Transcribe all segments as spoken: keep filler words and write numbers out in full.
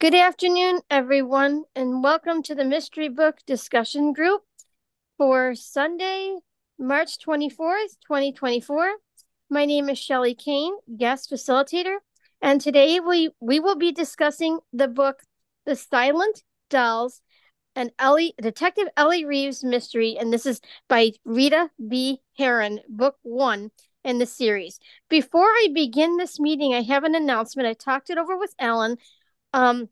Good afternoon, everyone, and welcome to the Mystery Book Discussion Group for Sunday, March twenty-fourth, twenty twenty-four. My name is Shelley Kane, guest facilitator, and today we, we will be discussing the book The Silent Dolls, and Ellie, Detective Ellie Reeves mystery, and this is by Rita B. Herron, book one in the series. Before I begin this meeting, I have an announcement. I talked it over with Ellen. Um,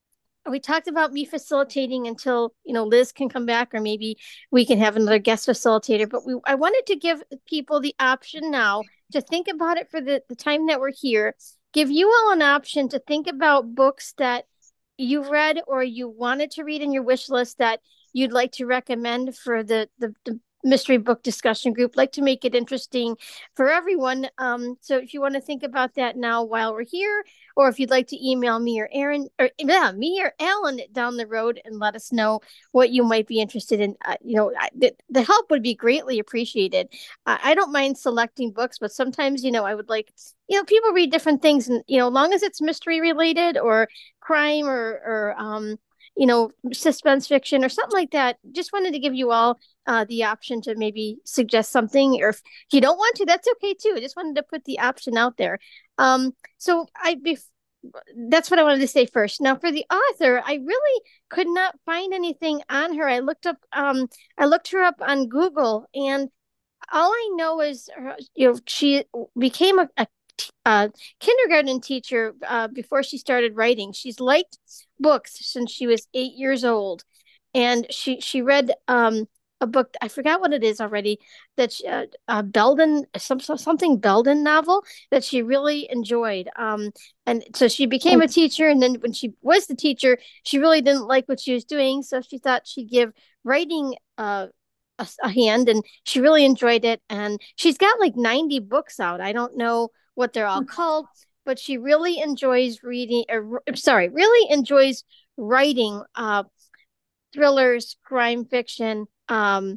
we talked about me facilitating until you know Liz can come back, or maybe we can have another guest facilitator. But we, I wanted to give people the option now to think about it for the, the time that we're here. Give you all an option to think about books that you read or you wanted to read in your wish list that you'd like to recommend for the the, the mystery book discussion group. Like to make it interesting for everyone. Um, so if you want to think about that now while we're here, or if you'd like to email me or Aaron or yeah, me or Alan down the road and let us know what you might be interested in. Uh, you know, I, the, the help would be greatly appreciated. Uh, I don't mind selecting books, but sometimes, you know, I would like, you know, people read different things, and you know, long as it's mystery related or crime or or um, you know, suspense fiction or something like that. Just wanted to give you all uh, the option to maybe suggest something, or if you don't want to, that's okay too. I just wanted to put the option out there. Um, so I be that's what I wanted to say first. Now for the author, I really could not find anything on her. I looked up um I looked her up on Google, and all I know is her, you know she became a, a, a kindergarten teacher uh, before she started writing. She's liked books since she was eight years old, and she she read um a book, I forgot what it is already, that she, uh, uh Belden, some something Belden novel that she really enjoyed. Um, and so she became a teacher, and then when she was the teacher, she really didn't like what she was doing, so she thought she'd give writing uh a, a hand, and she really enjoyed it. And she's got like ninety books out. I don't know what they're all called, but she really enjoys reading. Or, sorry, really enjoys writing uh, thrillers, crime fiction, um,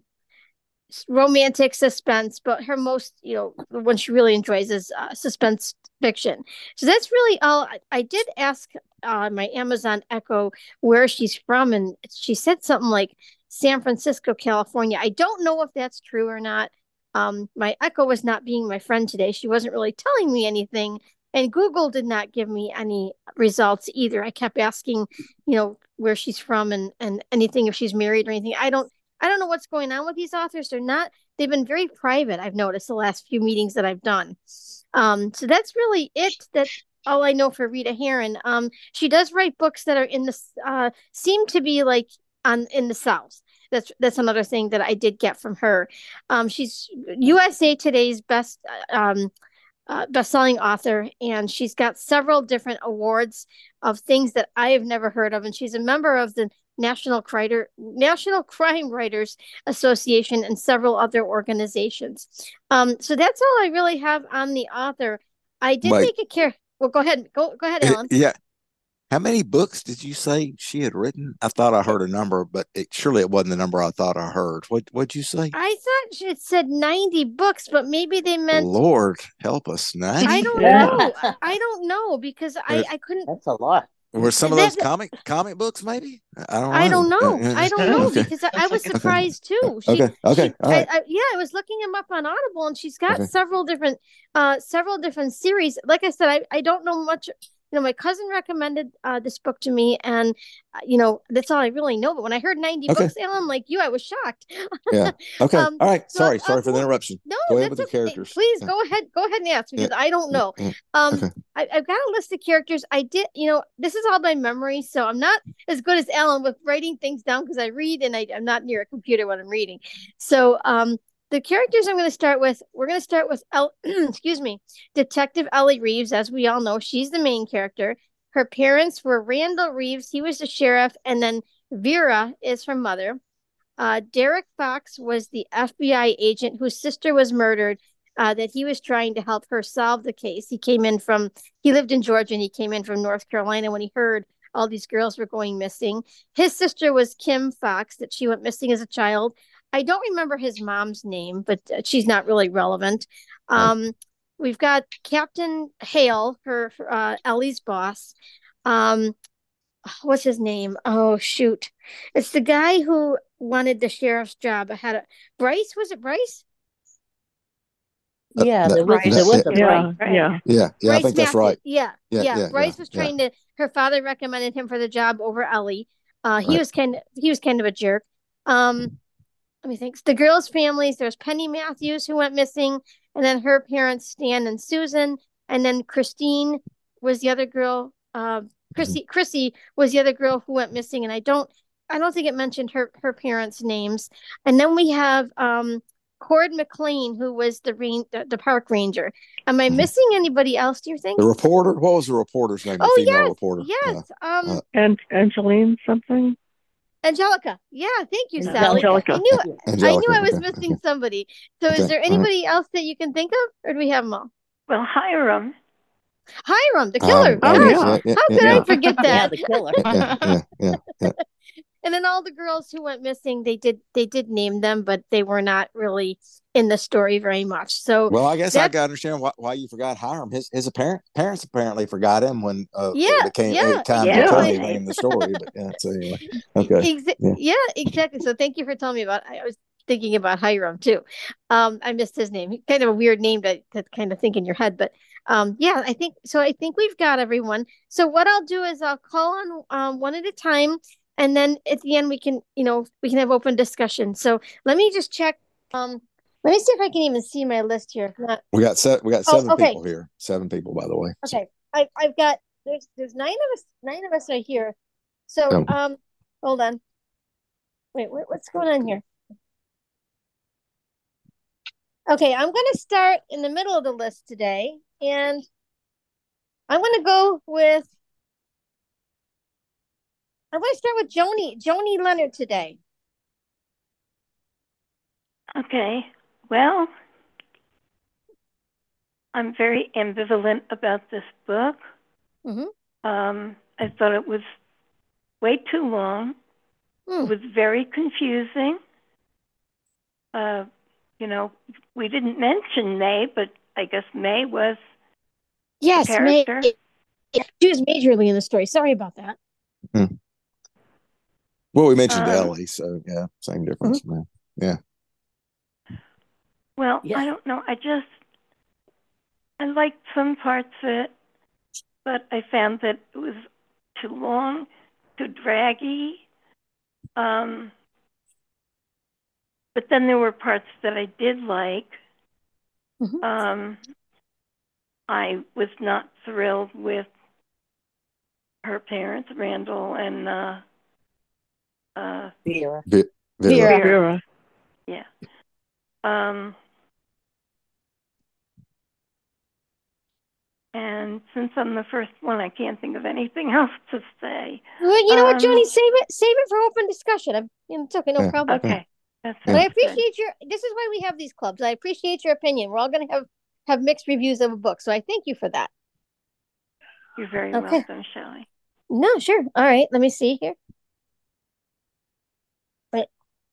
romantic suspense. But her most, you know, one she really enjoys is uh, suspense fiction. So that's really all. I, I did ask uh, my Amazon Echo where she's from, and she said something like San Francisco, California. I don't know if that's true or not. Um, my Echo was not being my friend today. She wasn't really telling me anything, and Google did not give me any results either. I kept asking, you know, where she's from, and and anything, if she's married or anything. I don't I don't know what's going on with these authors. They're not they've been very private, I've noticed the last few meetings that I've done. Um, so that's really it. That all I know for Rita Herron. Um, she does write books that are in the uh, seem to be like on in the South. That's that's another thing that I did get from her. Um, she's U S A Today's best um, uh, best-selling author, and she's got several different awards of things that I have never heard of. And she's a member of the National Crime National Crime Writers Association and several other organizations. Um, so that's all I really have on the author. I did Wait, make a care. Well, go ahead. Go go ahead, eh, Alan. yeah. How many books did you say she had written? I thought I heard a number, but it, surely it wasn't the number I thought I heard. What what'd you say? I thought it said ninety books, but maybe they meant, Lord help us, I ninety? don't Yeah, know. I don't know because I Were, I couldn't that's a lot. were some of those that comic comic books? Maybe I don't I don't know. Uh, know. uh, I don't know okay, because I, I was okay, surprised too. She okay, okay. she All I, right. I, yeah, I was looking him up on Audible, and she's got Okay, several different uh several different series. Like I said, I I don't know much. You know, my cousin recommended uh, this book to me, and uh, you know that's all I really know. But when I heard ninety okay. books, Alan, like you, I was shocked. Yeah. Okay. um, All right. so Sorry. I'm Sorry for the going. interruption. No, Go ahead with that's the okay. characters. Please Yeah. go ahead. Go ahead and ask Yeah. because I don't Yeah. know. Yeah. Um, Okay. I, I've got a list of characters. I did, you know, this is all by memory, so I'm not as good as Alan with writing things down because I read, and I, I'm not near a computer when I'm reading. So, um, the characters I'm going to start with, we're going to start with, El- excuse me, Detective Ellie Reeves. As we all know, she's the main character. Her parents were Randall Reeves, he was the sheriff, and then Vera is her mother. Uh, Derek Fox was the F B I agent whose sister was murdered. Uh, that he was trying to help her solve the case. He came in from, he lived in Georgia, and he came in from North Carolina when he heard all these girls were going missing. His sister was Kim Fox, that she went missing as a child. I don't remember his mom's name, but uh, she's not really relevant. All right. Um, we've got Captain Hale, her uh, Ellie's boss. Um, what's his name? Oh shoot. It's the guy who wanted the sheriff's job. I had a Bryce, was it Bryce? Uh, Yeah, that, there was Bryce. there was that, a Yeah, Bryce. yeah. yeah, yeah, I Bryce think that's Matthews. right. Yeah, Yeah, yeah. yeah, yeah, Bryce was yeah. trying to. Her father recommended him for the job over Ellie. Uh, he Right. was kind of he was kind of a jerk. Um, let me think. The girls' families. There's Penny Matthews who went missing, and then her parents, Stan and Susan, and then Christine was the other girl. Uh, Mhm. Chrissy Chrissy was the other girl who went missing, and I don't I don't think it mentioned her her parents' names. And then we have um Cord McLean, who was the rain the, the park ranger. Am I Mhm. missing anybody else? Do you think? The reporter. What was the reporter's name? The Oh female yes, reporter. yes. Uh, Um, uh, And Angeline something? Angelica. Yeah, thank you, yeah, Sally. okay. Angelica. I knew Yeah. I knew Angelica. I was Okay. missing Okay. somebody. So is Okay. there All right. anybody else that you can think of, or do we have them all? Well, Hiram. Hiram, the Hiram. killer. Oh, Oh, Gosh, yeah, yeah. yeah, how yeah, could I yeah, forget Yeah, that? the killer. yeah, yeah, yeah, yeah. And then all the girls who went missing, they did they did name them, but they were not really in the story very much. So Well, I guess I that's can understand why, why you forgot Hiram. His his apparent parents apparently forgot him when uh, yeah, it became yeah, it time to tell Yeah. exactly. anything in the story. But yeah, so anyway, okay, Exa- yeah. yeah, exactly. So thank you for telling me about. I was thinking about Hiram too. Um, I missed his name. Kind of a weird name to, to kind of think in your head, but um, yeah, I think so. I think we've got everyone. So what I'll do is I'll call on um, one at a time, and then at the end we can, you know, we can have open discussion. So let me just check. Um, let me see if I can even see my list here. If not, We got set. We got oh, seven okay, people here. Seven people, by the way. So, okay. I I've got there's there's nine of us. Nine of us are here. So um, um, hold on. Wait, what, what's going on here? Okay, I'm going to start in the middle of the list today, and I'm going to go with I'm going to start with Joni Joni Leonard today. Okay. Well, I'm very ambivalent about this book. Mm-hmm. Um, I thought it was way too long. Hmm. It was very confusing. Uh, you know, we didn't mention May, but I guess May was a Yes, May. character. She was majorly in the story. Sorry about that. hmm. Well, we mentioned Um, Ellie, so yeah, same difference, man. Yeah. Well, Yeah. I don't know. I just I liked some parts of it, but I found that it was too long, too draggy. Um, but then there were parts that I did like. Mhm. Um, I was not thrilled with her parents, Randall and uh, uh, Vera. Vi- Vera. Vera. Vera. yeah. Um, and since I'm the first one, I can't think of anything else to say. Well, you know what, Um, Joni, save it, save it for open discussion. I'm, you know, it's okay, no Yeah. problem. Okay, that Yeah. But I sounds good. appreciate your. This is why we have these clubs. I appreciate your opinion. We're all going to have have mixed reviews of a book, so I thank you for that. You're very Okay. welcome, Shelley. No, sure. All right. Let me see here. Right.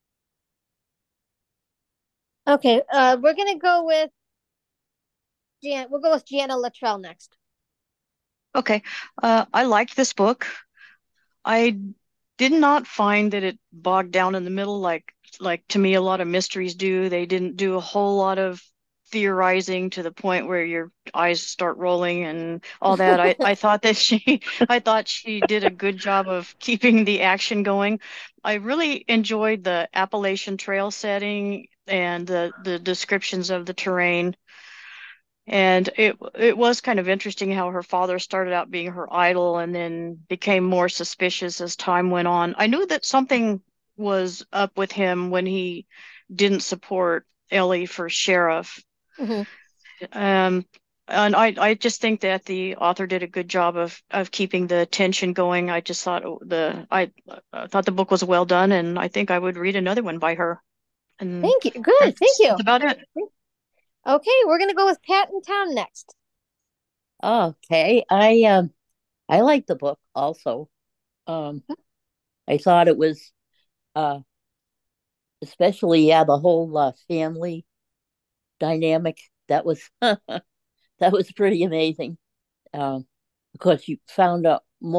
Okay. Uh, we're gonna go with Jan. We'll go with Jana Luttrell next. Okay. Uh, I liked this book. I did not find that it bogged down in the middle like like to me a lot of mysteries do. They didn't do a whole lot of theorizing to the point where your eyes start rolling and all that. I, I thought that she I thought she did a good job of keeping the action going. I really enjoyed the Appalachian Trail setting and the the descriptions of the terrain. And it it was kind of interesting how her father started out being her idol and then became more suspicious as time went on. I knew that something was up with him when he didn't support Ellie for sheriff. Mhm. Um, and I, I just think that the author did a good job of of keeping the tension going. I just thought the I, I thought the book was well done, and I think I would read another one by her. And Thank you. Good. Thank that's, you. that's about it. Okay, we're gonna go with Pat and Tom next. Okay. I um I like the book also. Um I thought it was uh especially yeah, the whole uh, family dynamic that was that was pretty amazing. Um of course you found out more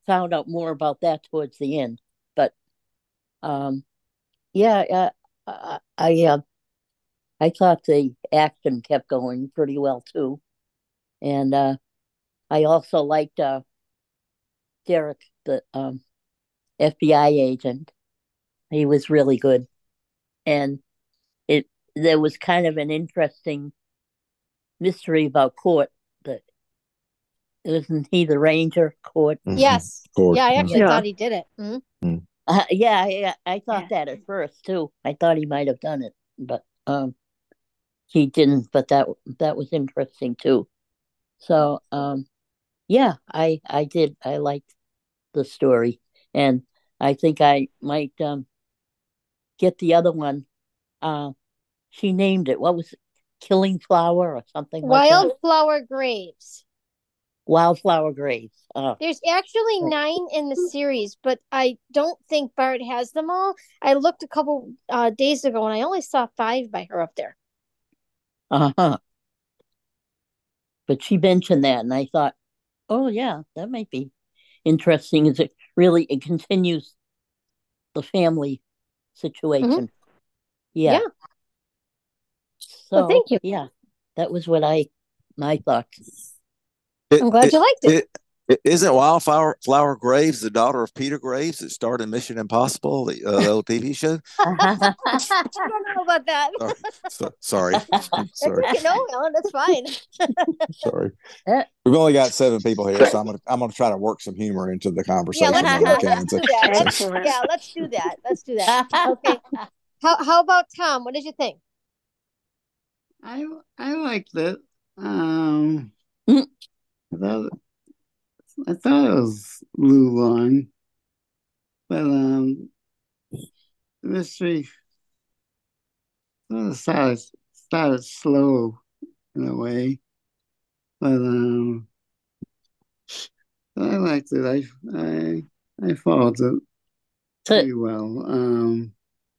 found out more about that towards the end. But um, yeah, uh, I uh, I thought the action kept going pretty well too, and uh, I also liked uh, Derek, the um, F B I agent. He was really good, and it there was kind of an interesting mystery about Court. That isn't he the Ranger Court? Mhm. Yes. Court. Yeah, I actually Yeah. thought he did it. Mhm. Uh, yeah, yeah, I thought Yeah. that at first too. I thought he might have done it, but um, he didn't. But that that was interesting too. So um, yeah, I I did. I liked the story, and I think I might um get the other one. Uh, she named it. What was it? Killing Flower or something like that? Wildflower Graves. Wildflower Graves. Oh, There's actually Right. nine in the series, but I don't think Bart has them all. I looked a couple uh, days ago and I only saw five by her up there. uh-huh. But she mentioned that, and I thought, oh yeah, that might be interesting. Is it really? It continues the family situation. Yeah. Yeah. So Well, thank you. yeah, that was what I my thoughts. It, I'm glad it, you liked it. it, it isn't Wildflower Flower Graves the daughter of Peter Graves that starred in Mission Impossible, the, uh, the old T V show? I don't know about that. Oh, so, sorry, That's sorry, okay. No, Ellen, that's fine. sorry. Eh. We've only got seven people here, so I'm gonna I'm gonna try to work some humor into the Yeah, conversation let's when do I it. can. Let's So, do that. so- Excellent. Yeah, let's do that. Let's do that. Okay. How how about Tom? What did you think? I I liked it. Um, Mm. I thought I thought it was a little long, but um, the mystery sort of started started slow in a way, but um, I liked it. I I I followed it pretty well. Um,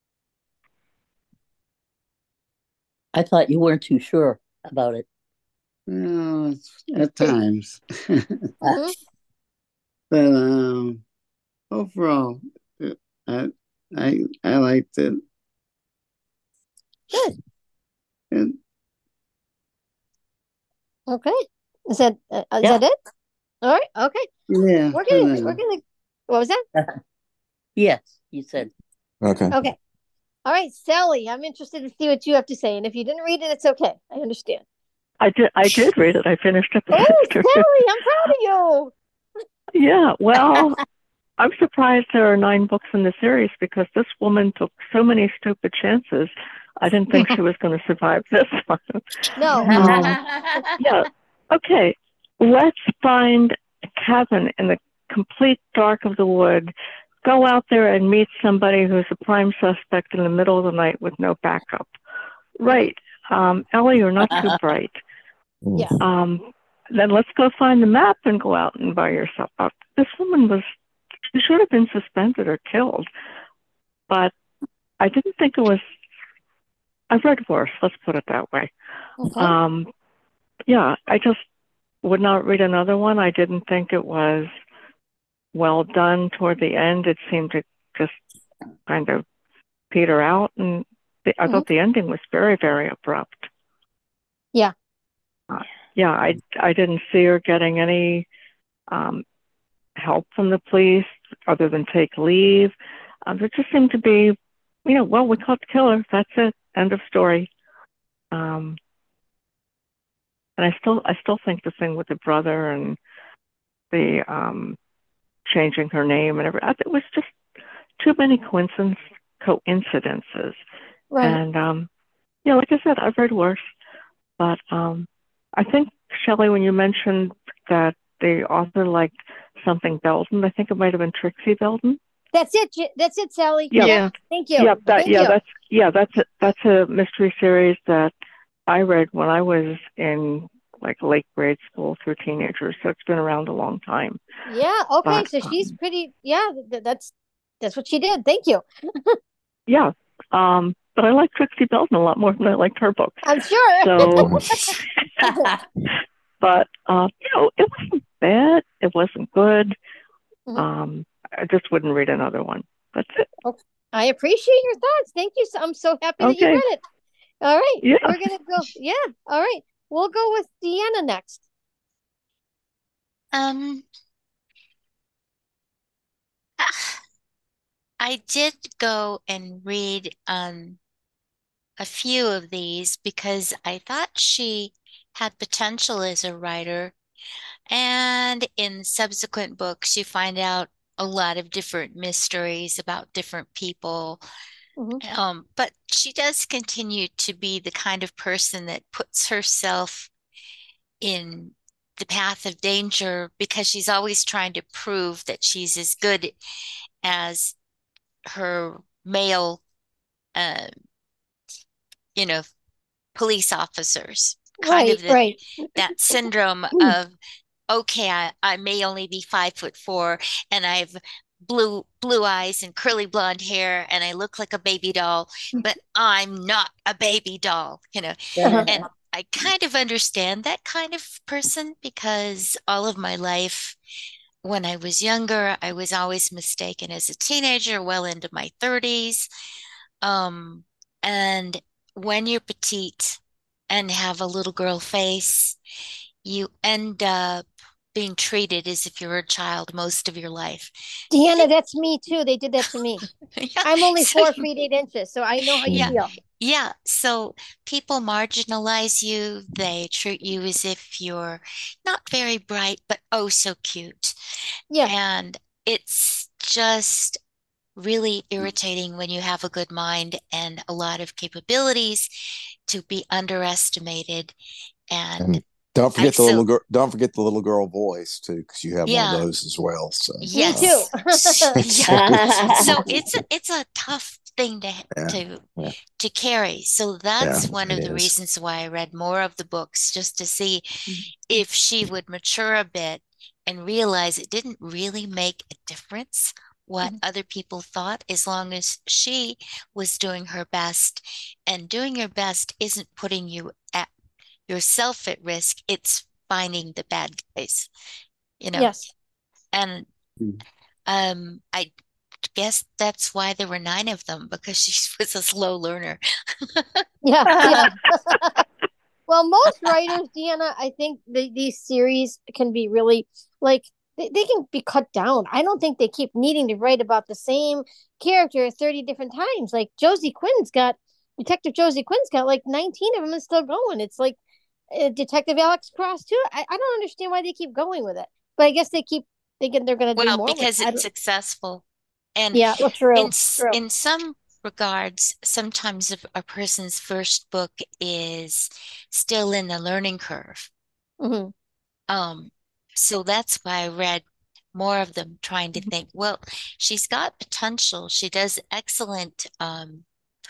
I thought you weren't too sure about it. you know, it's, at times, Mhm. but um, overall, it, I I I liked it. Good. And Okay. Is that uh, is Yeah. that it? All right. Okay. yeah, We're for gonna now. we're gonna. What was that? Yes, you said. okay. Okay. All right, Sally. I'm interested to see what you have to say, and if you didn't read it, it's okay. I understand. I did. I did read it. I finished it this Oh, afternoon. Sally, I'm proud of you. Yeah. Well, I'm surprised there are nine books in the series because this woman took so many stupid chances. I didn't think she was going to survive this one. No. Um, yeah. Okay. Let's find a cabin in the complete dark of the wood. Go out there and meet somebody who's a prime suspect in the middle of the night with no backup. Right. Um, Ellie, you're not too bright. Yeah. Um, then let's go find the map and go out and buy yourself out. This woman was, she should have been suspended or killed, but I didn't think it was, I've read worse, let's put it that way. Okay. Um, yeah, I just would not read another one. I didn't think it was well done toward the end. It seemed to just kind of peter out, and the, I Mhm. thought the ending was very, very abrupt. Yeah. Uh, yeah, I, I didn't see her getting any um, help from the police other than take leave. Um, there just seemed to be, you know, well, we caught the killer. That's it. End of story. Um, and I still, I still think the thing with the brother and the um, changing her name and everything, it was just too many coincidence, coincidences. Right. And um, yeah, like I said, I've read worse. But um, I think, Shelley, when you mentioned that the author liked something Belden, I think it might have been Trixie Belden. That's it. J- That's it, Sally. Yeah. Yeah. Thank you. Yeah, that, Thank yeah, you. that's yeah, that's a, that's a mystery series that I read when I was in like late grade school through teenagers. So it's been around a long time. Yeah. Okay. But, So she's um, pretty. Yeah. Th- that's that's what she did. Thank you. Yeah. Um, but I like Trixie Belden a lot more than I liked her book. I'm sure. So, but uh, you know, it wasn't bad. It wasn't good. Mhm. Um, I just wouldn't read another one. That's it. Okay. I appreciate your thoughts. Thank you. So, I'm so happy that you Okay. read it. All right. Yeah. We're going to go. Yeah. All right. We'll go with Deanna next. Um, I did go and read um a few of these because I thought she had potential as a writer. And in subsequent books, you find out a lot of different mysteries about different people. Mhm. Um, but she does continue to be the kind of person that puts herself in the path of danger because she's always trying to prove that she's as good as her male, uh, you know, police officers. Kind Right. of the, Right. that syndrome of, okay, I, I may only be five foot four and I've blue blue eyes and curly blonde hair and I look like a baby doll, but I'm not a baby doll, you know. Uh-huh. And I kind of understand that kind of person because all of my life, when I was younger, I was always mistaken as a teenager, well into my thirties. Um, and when you're petite and have a little girl face, you end up being treated as if you're a child most of your life. Deanna, that's me too. They did that to me. Yeah, I'm only so- four feet eight inches, so I know how you Yeah. feel. Yeah, so people marginalize you. They treat you as if you're not very bright, but oh so cute. Yeah. And it's just really irritating when you have a good mind and a lot of capabilities to be underestimated. And And don't I forget the little so girl. Don't forget the little girl voice too, because you have one yeah, of those as well. So yes. Me too. Yeah. So it's a, it's a tough thing to Yeah, to yeah. to carry. So that's Yeah, one it of the is. reasons why I read more of the books, just to see if she would mature a bit and realize it didn't really make a difference what Mhm. other people thought, as long as she was doing her best. And doing your best isn't putting you at yourself at risk, it's finding the bad guys, you know. Yes. And um I guess that's why there were nine of them, because she was a slow learner. Yeah. Yeah. Well, most writers, Deanna, I think the, these series can be really like they, they can be cut down. I don't think they keep needing to write about the same character thirty different times. Like Josie Quinn's got Detective Josie Quinn's got like nineteen of them and still going. It's like uh, Detective Alex Cross too. I, I don't understand why they keep going with it. But I guess they keep thinking they're going to do Well, more with because it. I it's don't- successful. And Yeah, well, true. in s- True. in some regards, sometimes a, a person's first book is still in the learning curve. hmm Um, so that's why I read more of them, trying to think, well, she's got potential. She does excellent um,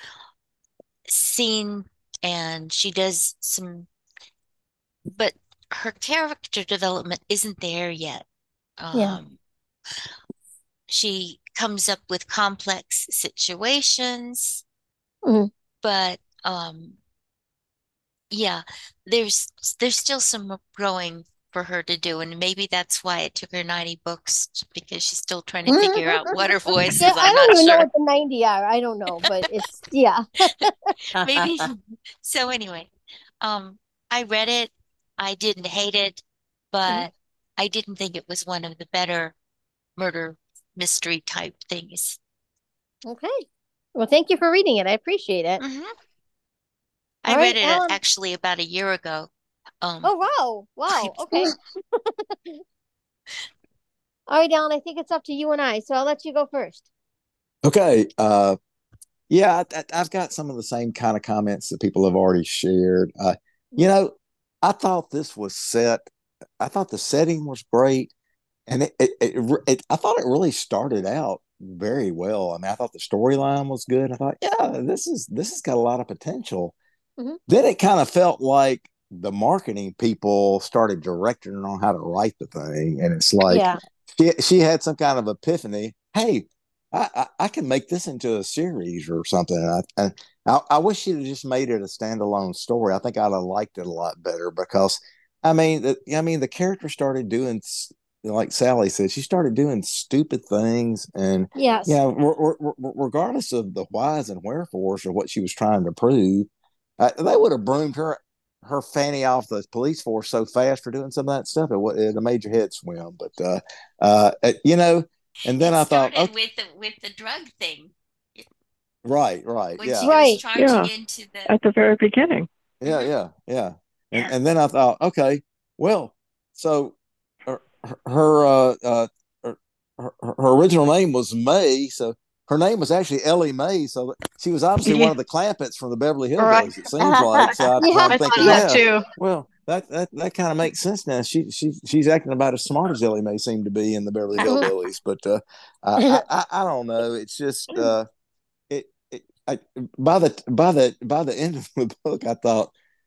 scene, and she does some, but her character development isn't there yet. Yeah. Um, she comes up with complex situations, Mhm. but um, yeah, there's there's still some growing for her to do, and maybe that's why it took her ninety books, because she's still trying to figure out what her voice Yeah, is. I I'm don't not even know sure. what the ninety are. I don't know, but it's yeah. Maybe. So anyway, um, I read it. I didn't hate it, but I didn't think it was one of the better murder mystery type things. Okay. Well, thank you for reading it. I appreciate it. Mhm. All I right, read it uh, Alan. actually about a year ago. Um, Oh, wow. Wow. Okay. All right, Alan, I think it's up to you and I, so I'll let you go first. Okay. Uh, yeah, I, I, I've got some of the same kind of comments that people have already shared. Uh, you know, I thought this was set. I thought the setting was great, and it, it, it, it I thought it really started out very well. I mean, I thought the storyline was good. I thought, yeah, this is this has got a lot of potential. Mhm. Then it kind of felt like the marketing people started directing her on how to write the thing, and it's like Yeah. she she had some kind of epiphany. Hey, I, I, I can make this into a series or something. And I, and I, I wish she'd have just made it a standalone story. I think I'd have liked it a lot better because, I mean, the, I mean, the character started doing like Sally said, she started doing stupid things, and Yes. yeah, r- r- r- regardless of the whys and wherefores or what she was trying to prove, uh, they would have broomed her her fanny off the police force so fast for doing some of that stuff. It would it made your head swim. But uh, uh, you know, and then It I thought, started okay, with the with the drug thing right, right, when yeah, she was Right. charging Yeah, into the. at the very beginning. yeah, Mhm. yeah, yeah, and and then I thought, okay, well, so her her uh, uh her, her, her original name was May, so her name was actually Ellie Mae, so she was obviously one Yeah, of the Clampetts from the Beverly right. Hillbillies. It seems like. So, I, so Yeah. I'm I thought thinking, of that yeah, too. well, that that that kind of makes sense now. She she she's acting about as smart as Ellie Mae seemed to be in the Beverly Hillbillies, but uh, I, I I don't know. It's just uh, it it I, by the by the by the end of the book, I thought,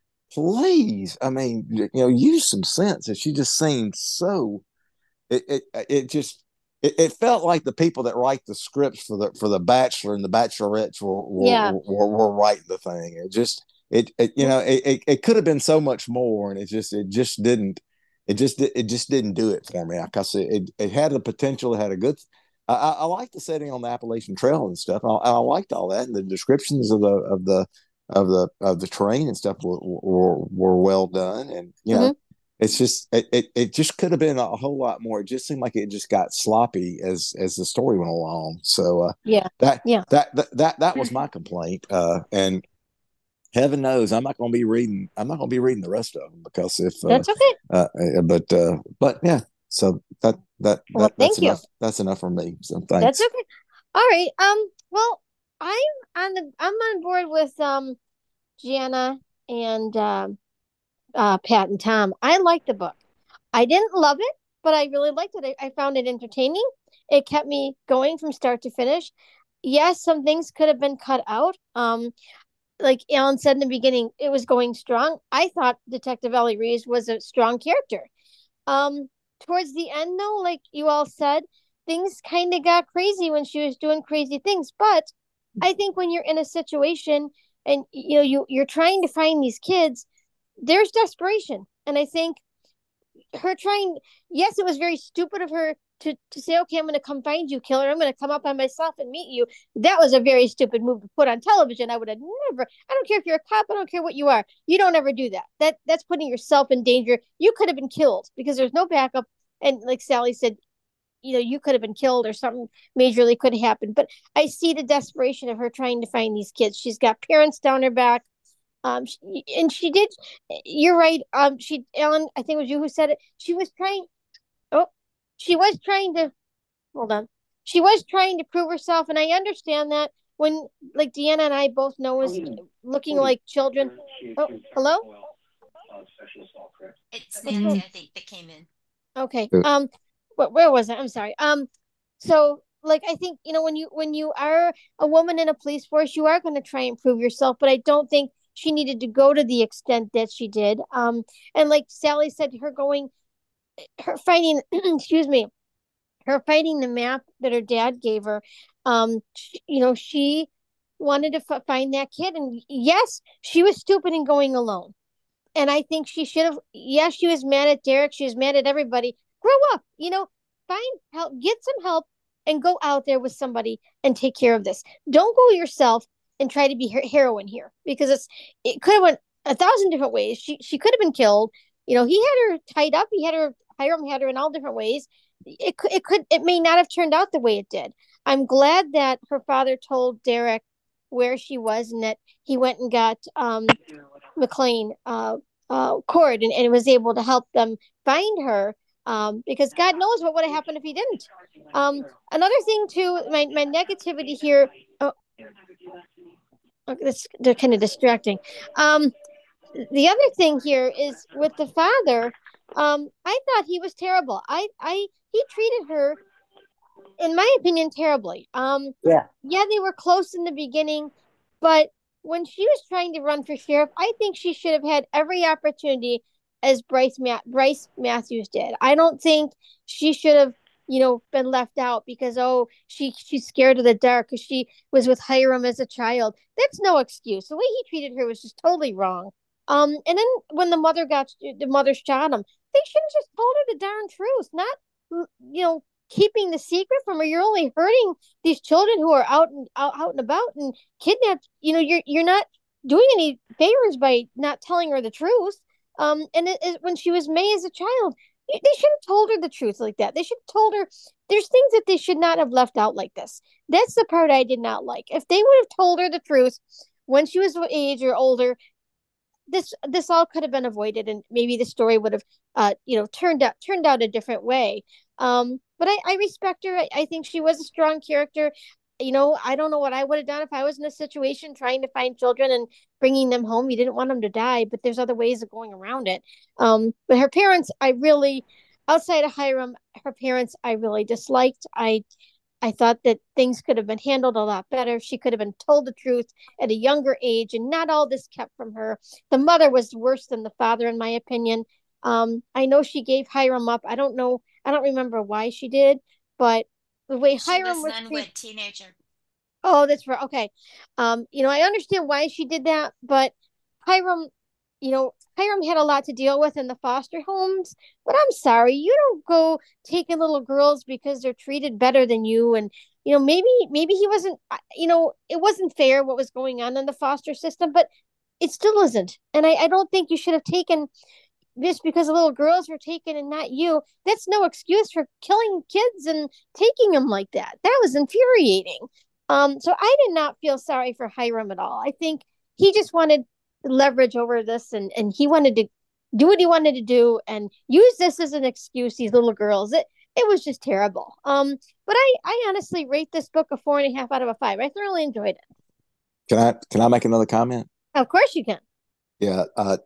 please, I mean, you know, use some sense. And she just seemed so. It it it just. It, it felt like the people that write the scripts for the for the Bachelor and the Bachelorettes were Yeah. were, were, were writing the thing. It just it, it you know it, it, it could have been so much more, and it just it just didn't it just it just didn't do it for me. Like I said, it it had the potential. It had a good. I, I, I liked the setting on the Appalachian Trail and stuff. I, I liked all that, and the descriptions of the of the of the of the terrain and stuff were were, were well done. And you know, Mhm. it's just it, it, it just could have been a whole lot more. It just seemed like it just got sloppy as as the story went along. So uh, Yeah. that, Yeah. that that that that was my complaint. Uh, and heaven knows I'm not going to be reading. I'm not going to be reading the rest of them because if uh, That's okay. uh, uh, but uh, but yeah. So that that Well, that that's thank you. enough. That's enough for me. So That's thanks. okay. All right. Um, well, I'm on the I'm on board with um Gianna and um uh Pat and Tom. I liked the book. I didn't love it, but I really liked it. I, I found it entertaining. It kept me going from start to finish. Yes, some things could have been cut out. Um, like Alan said in the beginning, it was going strong. I thought Detective Ellie Reeves was a strong character. Um, towards the end, though, like you all said, things kind of got crazy when she was doing crazy things. But I think when you're in a situation and you know you you're trying to find these kids, there's desperation, and I think her trying, yes, it was very stupid of her to to say, okay, I'm going to come find you, killer. I'm going to come up by myself and meet you. That was a very stupid move to put on television. I would have never. I don't care if you're a cop. I don't care what you are. You don't ever do that. That that's putting yourself in danger. You could have been killed because there's no backup. And like Sally said, you know, you could have been killed or something majorly could have happened. But I see the desperation of her trying to find these kids. She's got parents down her back. Um, she, and she did. You're right. Um, she Ellen, I think it was you who said it. She was trying. Oh, she was trying to. Hold on. She was trying to prove herself, and I understand that when, like Deanna and I both know, is looking like children. Oh, hello. It's What's Nancy, going? I think, that came in. Okay. Uh, Um, wh- where was I? I'm sorry. Um, so like I think you know when you when you are a woman in a police force, you are going to try and prove yourself, but I don't think she needed to go to the extent that she did. Um, and like Sally said, her going, her fighting, excuse me, her fighting the map that her dad gave her. Um, she, you know, she wanted to f- find that kid, and yes, she was stupid in going alone. And I think she should have. Yes, she was mad at Derek. She was mad at everybody. Grow up, you know. Find help, get some help, and go out there with somebody and take care of this. Don't go yourself and try to be her- heroine here because it's it could have went a thousand different ways. She she could have been killed. You know, he had her tied up. He had her. Hiram had her in all different ways. It could it could it may not have turned out the way it did. I'm glad that her father told Derek where she was and that he went and got um McLean uh, uh, Cord and, and was able to help them find her um, because God knows what would have happened if he didn't. Um, another thing too, my, my negativity here. Oh, okay, this, they're kind of distracting. Um, the other thing here is with the father. Um, I thought he was terrible. I, I, he treated her, in my opinion, terribly. Um, Yeah. yeah, they were close in the beginning, but when she was trying to run for sheriff, I think she should have had every opportunity as Bryce Ma- Bryce Matthews did. I don't think she should have, you know, been left out because oh, she she's scared of the dark because she was with Hiram as a child. That's no excuse. The way he treated her was just totally wrong. Um, and then when the mother got the mother shot him, they should have just told her the darn truth, not you know, keeping the secret from her. You're only hurting these children who are out and out, out and about and kidnapped. You know, you're you're not doing any favors by not telling her the truth. Um, and it, it, when she was May as a child, they should have told her the truth like that. They should have told her there's things that they should not have left out like this. That's the part I did not like. If they would have told her the truth when she was of age or older, this this all could have been avoided, and maybe the story would have, uh, you know, turned out turned out a different way. Um, but I, I respect her. I, I think she was a strong character. You know, I don't know what I would have done if I was in a situation trying to find children and bringing them home. You didn't want them to die, but there's other ways of going around it. Um, but her parents, I really, outside of Hiram, her parents, I really disliked. I I thought that things could have been handled a lot better. She could have been told the truth at a younger age and not all this kept from her. The mother was worse than the father, in my opinion. Um, I know she gave Hiram up. I don't know. I don't remember why she did, but the way She Hiram was was an treated. unwed teenager. Oh, that's right. Okay. Um, you know, I understand why she did that, but Hiram, you know, Hiram had a lot to deal with in the foster homes. But I'm sorry, you don't go taking little girls because they're treated better than you. And, you know, maybe maybe he wasn't, uh, you know, it wasn't fair what was going on in the foster system, but it still isn't. And I, I don't think you should have taken just because the little girls were taken and not you. That's no excuse for killing kids and taking them like that. That was infuriating. Um, so I did not feel sorry for Hiram at all. I think he just wanted leverage over this, and and he wanted to do what he wanted to do and use this as an excuse. These little girls, it it was just terrible. Um, but I I honestly rate this book a four and a half out of a five. I thoroughly enjoyed it. Can I can I make another comment? Of course you can. Yeah, uh,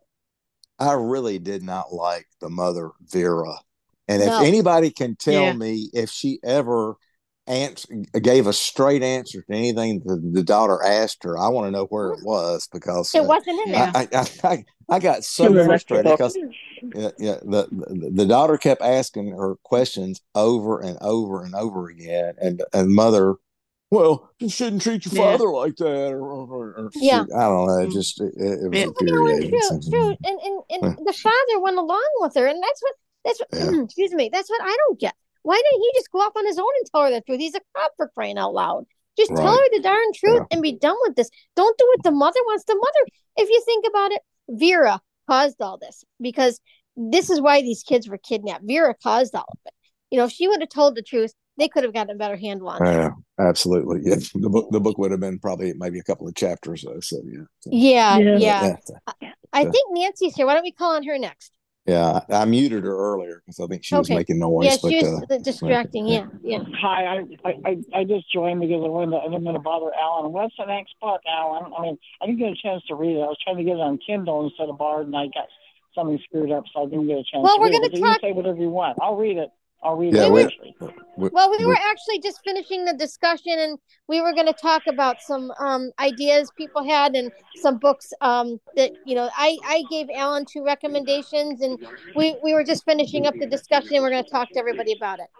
I really did not like the mother Vera, and if No. anybody can tell Yeah. me if she ever answer, gave a straight answer to anything the, the daughter asked her, I want to know where it was, because It uh, wasn't in there. Yeah. I, I, I I got so In the next frustrated book. because yeah, yeah the, the the daughter kept asking her questions over and over and over again, and and mother, well, you shouldn't treat your Yeah. father like that, or, or, or Yeah. she, I don't know, it Mm. just it, it was Yeah. You know, and infuriating. true, true, and and and the father went along with her, and that's what that's what. Yeah. Excuse me, that's what I don't get. Why didn't he just go off on his own and tell her the truth? He's a cop, for crying out loud. Just tell Right. her the darn truth Yeah. and be done with this. Don't do what the mother wants. The mother, if you think about it, Vera caused all this because this is why these kids were kidnapped. Vera caused all of it. You know, if she would have told the truth, they could have gotten a better handle on it. Yeah, absolutely. Yeah, the book the book would have been probably maybe a couple of chapters though. So yeah, so, Yeah, Yeah. yeah. yeah, I Yeah. think Nancy's here. Why don't we call on her next? yeah. I, I muted her earlier because I think she was Okay. making noise. Yeah, but she uh, was distracting. Yeah, yeah. Hi, I, I, I- I just joined because I wanted to, I didn't want to bother Alan. What's the next book, Alan? I mean, I didn't get a chance to read it. I was trying to get it on Kindle instead of Bard, and I got something screwed up, so I didn't get a chance Well, to we're read gonna it. But you talk- can say whatever you want. I'll read it. I'll read yeah, it we, eventually. we, Well, we we- were actually just finishing the discussion, and we were going to talk about some um, ideas people had and some books um, that you know. I I gave Alan two recommendations, and we we were just finishing up the discussion, and we're going to talk to everybody about it.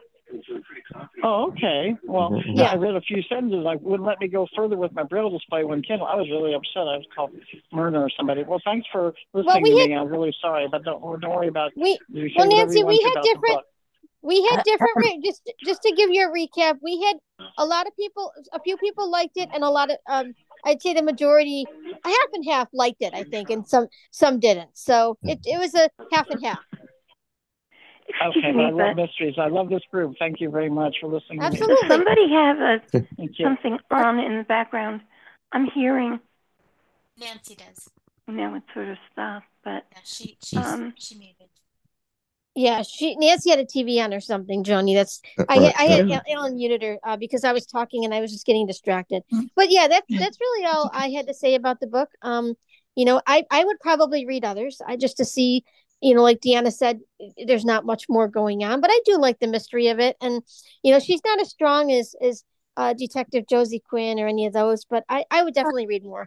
Oh, okay. Well, Mhm. Yeah. I read a few sentences. I wouldn't let me go further with my Braille display when Kindle. I was really upset. I was called Myrna or somebody. Well, thanks for listening we to had- me. I'm really sorry, but don't don't worry about. We You say well, whatever Nancy, you want we to had about the different. book. We had different re- just just to give you a recap. We had a lot of people, a few people liked it, and a lot of um, I'd say the majority, half and half liked it, I think, and some some didn't. So it it was a half and half. Excuse Okay, but me, I love but mysteries. I love this group. Thank you very much for listening to me. Absolutely. does somebody have a, Thank you. something on in the background? I'm hearing, Nancy does. now it sort of stopped, but Yeah, she she's Um, she muted. Yeah, she Nancy had a T V on or something, Joni. That's I right, I had yeah. Al- Alan muted her uh, because I was talking and I was just getting distracted. But yeah, that's Yeah. that's really all I had to say about the book. Um, you know, I I would probably read others. I just to see, you know, like Deanna said, there's not much more going on, but I do like the mystery of it. And you know, she's not as strong as as uh, Detective Josie Quinn or any of those, but I I would definitely read more.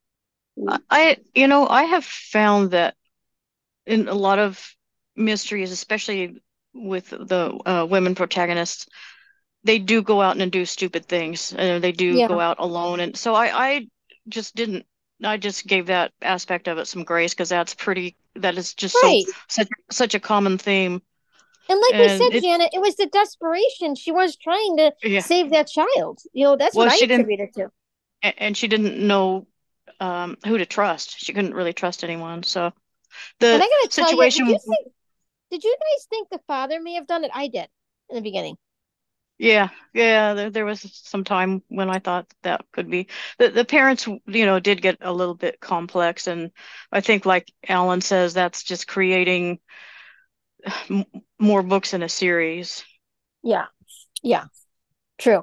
I, you know, I have found that in a lot of mysteries, especially with the uh, women protagonists, they do go out and do stupid things. Uh, they do Yeah. go out alone, and so I, I just didn't. I just gave that aspect of it some grace because that's pretty. That is just Right. so such such a common theme. And like we said, it, Jana, it was the desperation. She was trying to yeah. save that child. You know, that's Well, what I she didn't, attribute it to. and she didn't know um, who to trust. She couldn't really trust anyone. So And the I gotta tell you, did situation, you think, did you guys think the father may have done it? I did in the beginning. yeah, yeah, there, there was some time when I thought that could be the the parents, you know, did get a little bit complex, and I think, like Alan says, that's just creating m- more books in a series. Yeah. Yeah. True.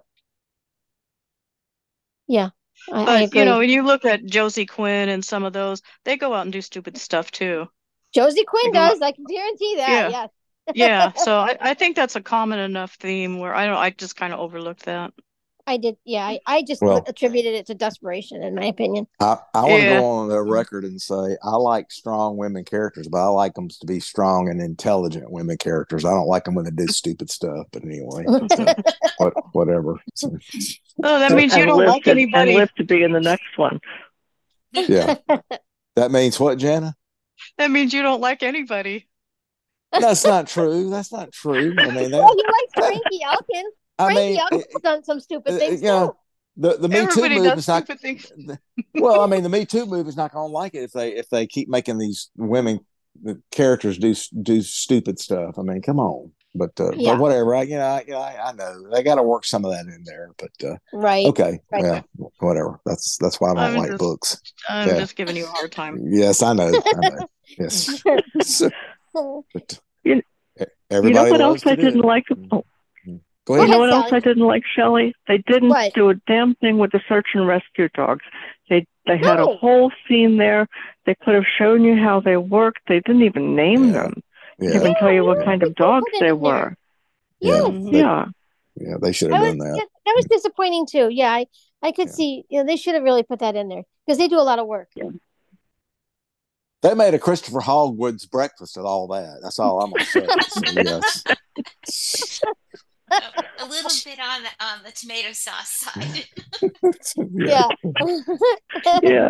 Yeah. I, I But you agree. know, when you look at Josie Quinn and some of those, they go out and do stupid stuff too. Josie They Quinn go out, does. I can guarantee that. yeah, Yes. yeah. So I, I think that's a common enough theme where I don't, I just kind of overlooked that. I did. Yeah. I, I just Well, attributed it to desperation, in my opinion. I, I want to Yeah. go on the record and say I like strong women characters, but I like them to be strong and intelligent women characters. I don't like them when they do stupid stuff. But anyway, so, what, whatever. So, Oh, that means you And don't live like to and anybody. live to be in the next one. yeah, that means what, Jana? That means you don't like anybody. That's not true. That's not true. I mean, that, Oh, he likes Frankie Elkin. I Frankie mean, Elkin's it, done some stupid uh, things you know, too. the the Me Too Everybody does movement's not. stupid things. Well, I mean, the Me Too movement's not going to like it if they if they keep making these women the characters do do stupid stuff. I mean, come on. But uh, Yeah. but whatever. I you know I, I, I know they got to work some of that in there. But uh, Right. okay, Right. yeah, whatever. That's that's why I don't I'm like just, books. I'm Yeah. just giving you a hard time. Yes, I know. I know. Yes. So, but You, everybody you know what loves else I to do didn't it. like? Oh, Go you ahead. know what else Sally. I didn't like, Shelley? They didn't What? do a damn thing with the search and rescue dogs. They they had a No. whole scene there. They could have shown you how they worked. They didn't even name Yeah. them. They Yeah. didn't even tell you what Yeah. kind They of could have dogs put it they in there. were. Yeah. Yes. Mhm. They, Yeah. yeah. They should I have was, done that. yeah, that was disappointing too. Yeah, I, I could Yeah. see, you know, they should have really put that in there because they do a lot of work. Yeah. They made a Christopher Hogwood's breakfast of all that. That's all I'm gonna say. So yes. A, a little bit on the on the tomato sauce side. Yeah. Yeah. Yeah.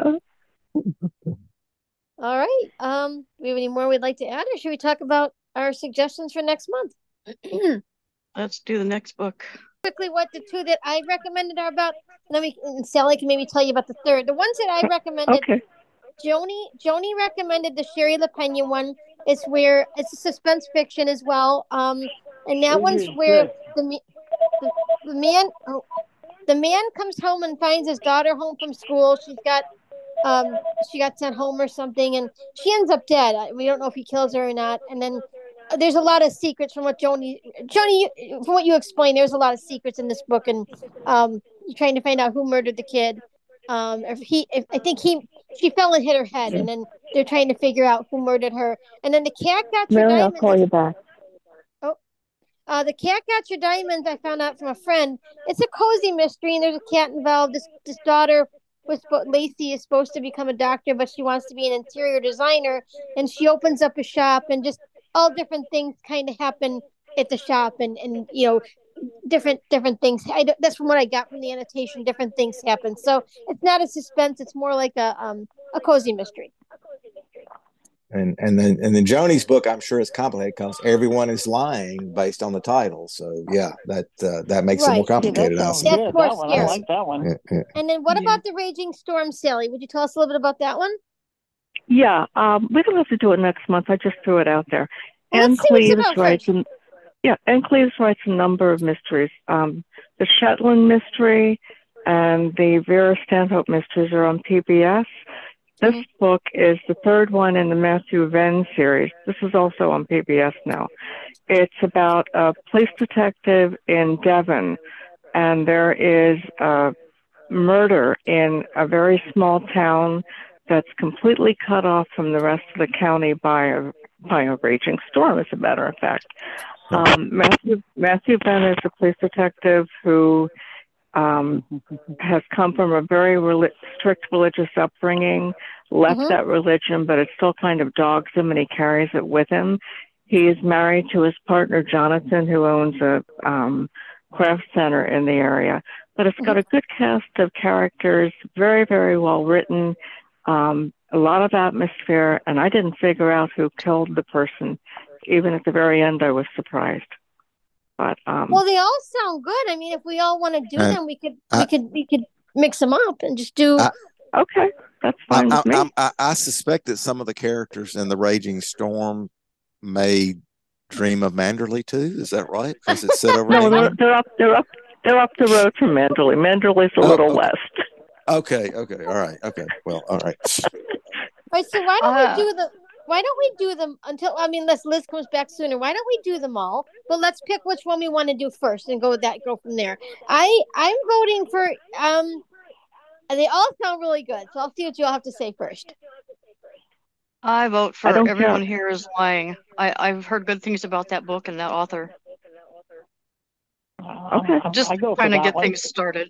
All right. Um, do we have any more we'd like to add, or should we talk about our suggestions for next month? Let's do the next book. Quickly, what the two that I recommended are about. Let me, and Sally can maybe tell you about the third. The ones that I recommended, Okay. Joni, Joni recommended the Sherry LaPena one. It's where it's a suspense fiction as well. Um, and that one's where the me- the, the man, oh, the man comes home and finds his daughter home from school. She's got, um, she got sent home or something, and she ends up dead. I- We don't know if he kills her or not. And then uh, there's a lot of secrets from what Joni, Joni, you- from what you explained. There's a lot of secrets in this book, and um, trying to find out who murdered the kid. Um, if he, if, I think he, she fell and hit her head, and then they're trying to figure out who murdered her. And then the cat got your Mary, I'll diamonds. call you back. Oh, uh, the cat got your diamonds. I found out from a friend. It's a cozy mystery, and there's a cat involved. This this daughter was Lacey is supposed to become a doctor, but she wants to be an interior designer, and she opens up a shop, and just all different things kind of happen at the shop, and and you know. different different things I, that's from what I got from the annotation. Different things happen, so it's not a suspense, it's more like a um a cozy mystery. And and then and then Joni's book, I'm sure, is complicated because everyone is lying based on the title. So yeah, that uh, that makes it more Right. Yeah, that complicated. I sounds see. That's good. more That one, I scary. like that one. Yeah, yeah. And then what Yeah. about the Raging Storm, Sally? Would you tell us a little bit about that one? Yeah. Um, we don't have to do it next month. I just threw it out there. Well, Anne let's see what it's Cleves about writes first. an, yeah, Anne Cleves writes a number of mysteries. Um, the Shetland mystery and the Vera Stanhope mysteries are on P B S. This Mhm. book is the third one in the Matthew Venn series. This is also on P B S now. It's about a police detective in Devon, and there is a murder in a very small town that's completely cut off from the rest of the county by a by a raging storm, as a matter of fact. Um, Matthew Matthew Venn is a police detective who um, has come from a very reli- strict religious upbringing, left Mhm. that religion, but it still kind of dogs him, and he carries it with him. He is married to his partner, Jonathan, who owns a um, craft center in the area. But it's got a good cast of characters, very, very well written, um, a lot of atmosphere, and I didn't figure out who killed the person even at the very end, I was surprised. But um, well, they all sound good. I mean, if we all want to do And them, we could I- we could we could mix them up and just do. I- okay, that's I, fine I, with me. I'm- I, I suspect that some of the characters in the Raging Storm may dream of Manderley too. Is that right? Because it's set over in No, they're, England. they're up. They're up. They're up the road from Manderley. Manderley's a Oh, little okay. west. Okay, okay, all right, okay. Well, all right. All right, so why don't Uh, we do the? Why don't we do them until I mean, unless Liz comes back sooner. Why don't we do them all? But let's pick which one we want to do first and go with that. Go from there. I I'm voting for um. They all sound really good, so I'll see what you all have to say first. I vote I for don't Everyone care. Here Is Lying. I, I've heard good things about that book and that author. Uh, Okay. I, Just I go for trying to that get one. things started.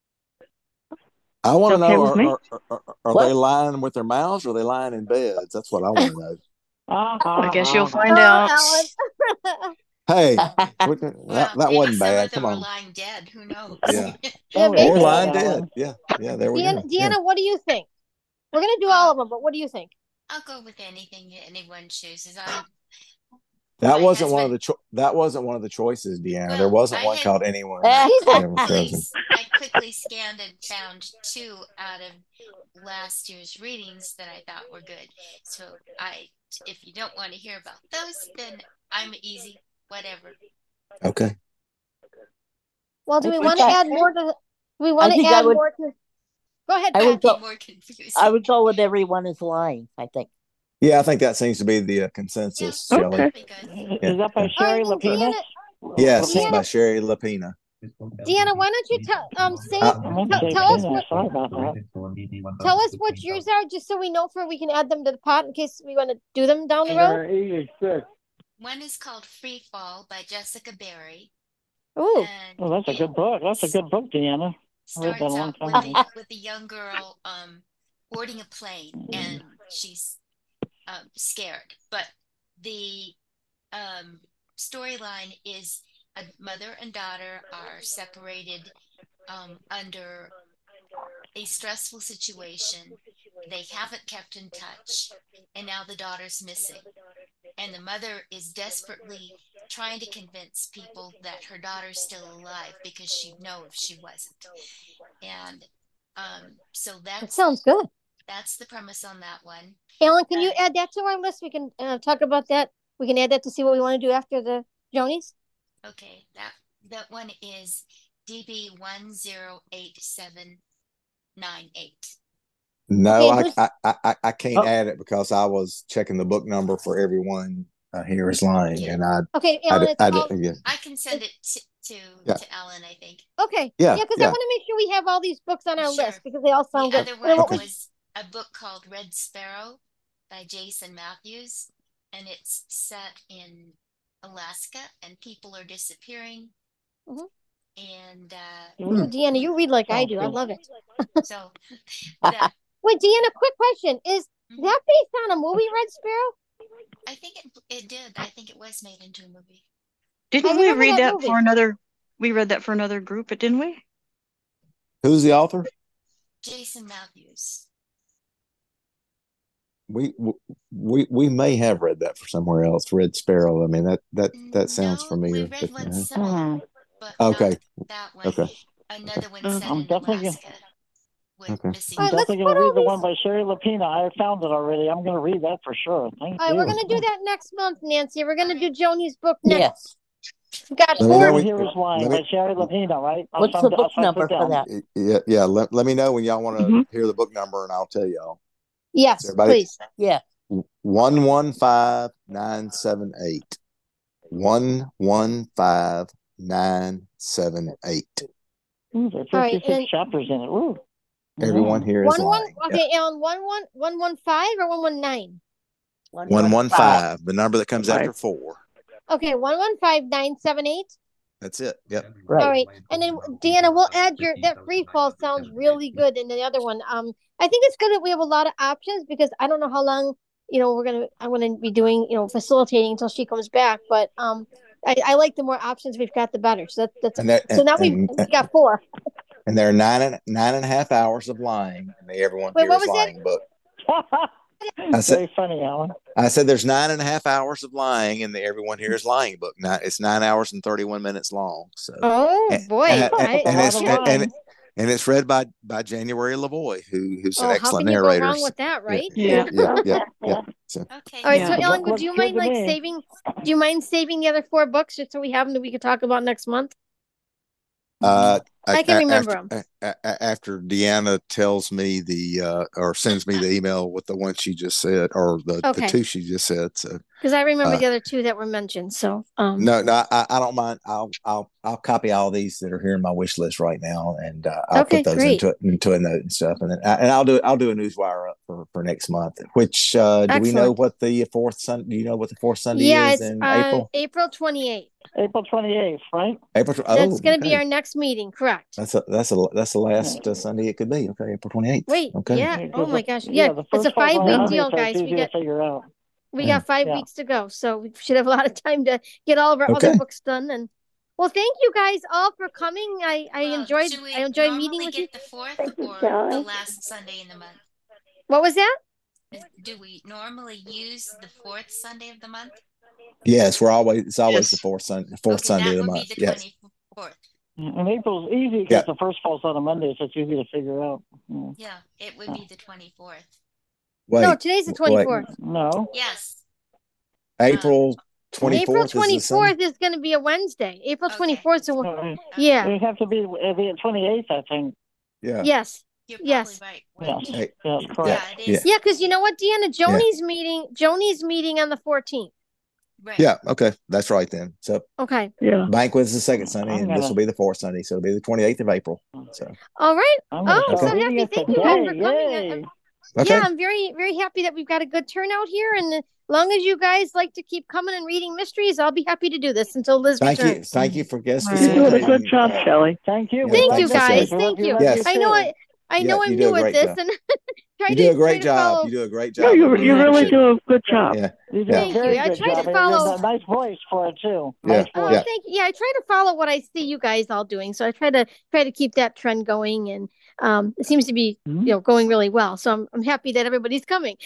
I want to Okay know: with are, me? are, are, are What? they lying with their mouths, or are they lying in beds? That's what I want to know. I guess you'll Uh-huh. find Oh, out. Alan. Hey, what the- Well, that, that maybe wasn't some bad. of them Come are on. lying dead. Who knows? Yeah. Yeah, Oh, maybe. Or yeah, lying Alan. dead. Yeah, yeah. There we Deanna, go. Yeah. Deanna, what do you think? We're gonna do all Uh, of them, but what do you think? I'll go with anything anyone chooses. I That my wasn't one of husband. the cho- that wasn't one of the choices, Deanna. There Well, wasn't I one had called anyone I She's like, never quickly chosen. s- I quickly scanned and found two out of last year's readings that I thought were good. So I, if you don't want to hear about those, then I'm easy. Whatever. Okay. well, do I we think want to I, add more to? Do we I want to think I add would more to? Go ahead, I Pat. would That'd be go more I confusing. would go with Everyone Is Lying, I think. Yeah, I think that seems to be the uh, Yeah, consensus, Shelley. Okay. that'd be good. Yeah. Is that by Yeah. All right, Sherry then Lapina? Deanna, Yes, it's Deanna, by Sherry Lapina. Deanna, why don't you tell um say Uh, I meant to tell, say tell us Pina. what Sorry about that. tell us what yours are, just so we know for we can add them to the pot in case we want to do them down the road. eighty-six. One is called Free Fall by Jessica Barry, Ooh, and Oh, that's a it good book. That's a s- good book, Deanna. I read that a starts long out time with ago. a with a young girl um boarding a plane, and she's um, scared. But the um, storyline is a mother and daughter are separated um, under a stressful situation. They haven't kept in touch, and now the daughter's missing. And the mother is desperately trying to convince people that her daughter's still alive because she'd know if she wasn't. And um, so that that's sounds good. that's the premise on that one. Alan, can you And add that to our list? We can uh, talk about that. We can add that to see what we want to do after the Jonies. okay, that that one is D B one zero eight seven nine eight. No, Okay, I, who's I, I, I can't Oh, add it because I was checking the book number for Everyone uh, Here Is Lying, Okay, and I, okay, I, Alan? did- It's I, did- called. yeah, I can send It's, it to to, yeah, to Alan, I think. okay, yeah, yeah, because I yeah. want to make sure we have all these books on our Sure. list because they all The sound good. other And then what one Okay. was was a book called Red Sparrow by Jason Matthews, and it's set in Alaska, and people are disappearing. Mhm. And uh, Oh, Hmm. Deanna, you read like I Sounds do. I good. love it. so that Wait, Deanna, quick question: Is mhm. that based on a movie, Red Sparrow? I think it it did. I think it was made into a movie. I Didn't we remember read that that movie. for another? We read that for another group, didn't we? Who's the author? Jason Matthews. We, we, we may have read that for somewhere else. Red Sparrow. I mean, that, that, that sounds No, we familiar. read But, one uh, similar, Hmm. but okay, not that one. okay, Another one Uh, set I'm in definitely gonna, Alaska with okay. missing All I'm right, let's definitely people. put gonna read all the these. one by Sherry Lapina. I found it already. I'm gonna read that for sure. Thank All right, we're you. gonna do that next month, Nancy. We're gonna Okay. do Joni's book next. yes. We got Let me know four. Everyone when, Here Is Lying let by me, Sherry Lapina, right? I'll What's try, the I'll book try to put number it for down. that? yeah, yeah. Let, let me know when y'all want to hmm hear the book number, and I'll tell y'all. So Yes, everybody, please. Yeah. one one five nine seven eight. One one five nine seven eight. Ooh, there are All right, fifty-six and chapters in it. Ooh. Everyone Yeah. Here Is one one. Lying. Yeah. Okay, Alan, one one one one five or one one nine. One One one one five. five, the number that comes Five. after four. Okay, one one five nine seven eight. That's it. Yep. All Right. right, and then Deanna, we'll add your that free fall sounds really good in the other one. Um, I think it's good that we have a lot of options because I don't know how long you know we're gonna I'm gonna be doing you know facilitating until she comes back, but um, I, I like the more options we've got, the better. So that, that's And that, so now we've and, we and, got four. and there are nine and nine and a half hours of lying in the Everyone Wait, Here what Is was that? Lying book. I said, Very funny, Alan. I said, there's nine and a half hours of lying in the Everyone Here is Lying book. Now it's nine hours and thirty-one minutes long. So, Oh and, boy, and, I, and, and I, it's and, and, and it's read by by January Lavoie, who who's oh, an how excellent can you go narrator. wrong with that, right? Yeah, yeah, yeah, yeah. yeah. So, Okay. All right, Yeah. so The Ellen, book would looks you good mind to like me. saving? Do you mind saving the other four books just so we have them that we could talk about next month? uh, I can a- remember after, them. a- a- after Deanna tells me the uh, or sends me the email with the one she just said or the, Okay. the two she just said. So Because I remember uh, the other two that were mentioned. So, um, no, no, I, I don't mind. I'll I'll I'll copy all these that are here in my wish list right now, and uh, I'll Okay, put those great. into into a note and stuff, and then, and I'll do I'll do a newswire up for, for next month. Which uh, do we know Excellent. what the fourth Sun? Do you know what the fourth Sunday Yeah, is it's in uh, April? April twenty-eighth. April twenty-eighth, right? April. tw- That's Oh, going to be okay. our next meeting, correct? That's a that's a that's the last uh, Sunday it could be. Okay, April twenty eighth. Wait, Okay. yeah. Because Oh my the- gosh, yeah, yeah. the It's a first falls on five-week Monday, deal, so it's guys. We easy got to figure out. we Yeah. got five Yeah. weeks to go, so we should have a lot of time to get all of our other Okay. books done. And well, thank you guys all for coming. I I Well, enjoyed do we I enjoyed meeting normally with you. get the fourth Thank you, or Shelley. the last Sunday in the month? What was that? Is- Do we normally use the fourth Sunday of the month? Yes, we're always it's always Yes. the fourth Sunday fourth Okay, Sunday that of the would be month. the Yes. twenty-fourth. And April's easy because Yeah. the first falls on a Monday, so it's easy to figure out. Mm. Yeah, it would be the twenty-fourth. Wait. No, today's the w- wait. twenty-fourth. No. Yes. April twenty April fourth is the Sunday. twenty-fourth is going to be a Wednesday. April Okay. twenty-fourth. So No, it- yeah. It'd have to be it'd be at twenty-eighth, I think. Yeah. Yes. You're Yes. probably right. Yes. Wait. Hey, Yes, Yeah, correct. it yeah. is. Yeah, because you know what, Deanna? Joni's meeting. Joni's meeting on the fourteenth. Right. Yeah. Okay. That's right then. So Okay. Yeah. banquet is the second Sunday, I'm and this gonna- will be the fourth Sunday. So it'll be the twenty eighth of April. So All right. I'm gonna Oh, start so reading happy. it Thank you guys for today. coming. I- Yay. I'm- okay. Yeah, I'm very, very happy that we've got a good turnout here. And as long as you guys like to keep coming and reading mysteries, I'll be happy to do this until Liz Thank you. returns. Thank you for guest You're doing a good facilitating. job, Shelley. Thank you. Yeah, We Thank love you, thanks, this guys. book. We love Thank you. love Yes. I know too. I I know Yeah, I'm you do a new at great this, job. and try You to do a try great to job. follow. You do a great No, job. you We you really appreciate do it. a good job. Yeah. You do Yeah. a Thank very you. I good try job. to And you have follow. a nice voice for it too. Yeah. Nice Oh, voice. Yeah. thank you. Yeah, I try to follow what I see you guys all doing. So I try to try to keep that trend going, and um, it seems to be Mhm. you know going really well. So I'm I'm happy that everybody's coming.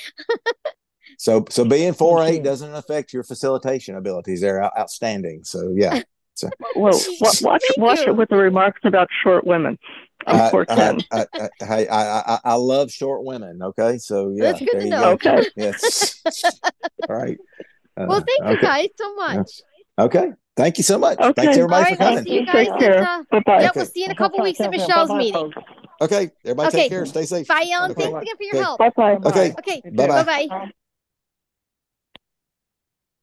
So so being four Thank eight you. doesn't affect your facilitation abilities. They're out, outstanding. So yeah. So Well, wa- watch Thank watch you. it with the remarks about short women. I'm I, four I, ten. I, I, hey, I, I, I love short women. Okay, so yeah, That's good there to you know. go. Okay. Yes. All right. Uh, Well, thank you okay. guys so much. Okay. Thank you so much. Okay. Thanks All everybody right, for we'll coming. see you You guys take at. care. Uh, Bye bye. yeah, Okay. we'll see you in a couple weeks at Bye Michelle's bye, meeting. folks. Okay. Everybody Okay. take care. Stay safe. Bye, Ellen. Okay. Thanks again for your Okay. help. Bye bye. Okay. Okay. Bye bye. Bye bye.